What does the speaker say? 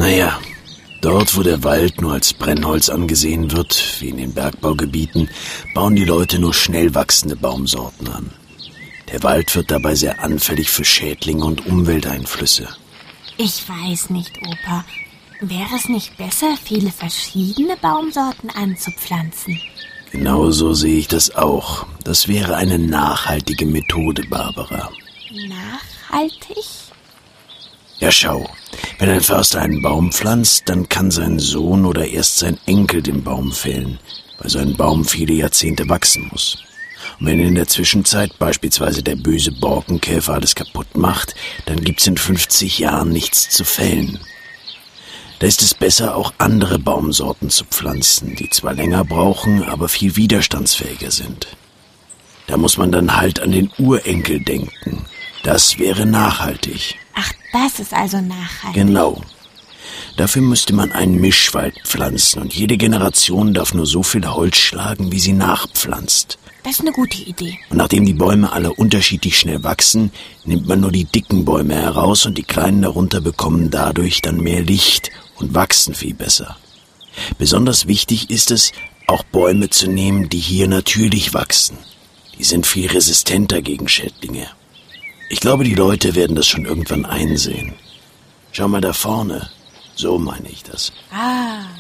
Naja, dort, wo der Wald nur als Brennholz angesehen wird, wie in den Bergbaugebieten, bauen die Leute nur schnell wachsende Baumsorten an. Der Wald wird dabei sehr anfällig für Schädlinge und Umwelteinflüsse. Ich weiß nicht, Opa. Wäre es nicht besser, viele verschiedene Baumsorten anzupflanzen? Genauso sehe ich das auch. Das wäre eine nachhaltige Methode, Barbara. Nachhaltig? Ja, schau. Wenn ein Förster einen Baum pflanzt, dann kann sein Sohn oder erst sein Enkel den Baum fällen, weil so ein Baum viele Jahrzehnte wachsen muss. Und wenn in der Zwischenzeit beispielsweise der böse Borkenkäfer alles kaputt macht, dann gibt's in 50 Jahren nichts zu fällen. Da ist es besser, auch andere Baumsorten zu pflanzen, die zwar länger brauchen, aber viel widerstandsfähiger sind. Da muss man dann halt an den Urenkel denken. Das wäre nachhaltig. Ach, das ist also nachhaltig. Genau. Dafür müsste man einen Mischwald pflanzen und jede Generation darf nur so viel Holz schlagen, wie sie nachpflanzt. Das ist eine gute Idee. Und nachdem die Bäume alle unterschiedlich schnell wachsen, nimmt man nur die dicken Bäume heraus und die kleinen darunter bekommen dadurch dann mehr Licht und wachsen viel besser. Besonders wichtig ist es, auch Bäume zu nehmen, die hier natürlich wachsen. Die sind viel resistenter gegen Schädlinge. Ich glaube, die Leute werden das schon irgendwann einsehen. Schau mal da vorne. So meine ich das. Ah.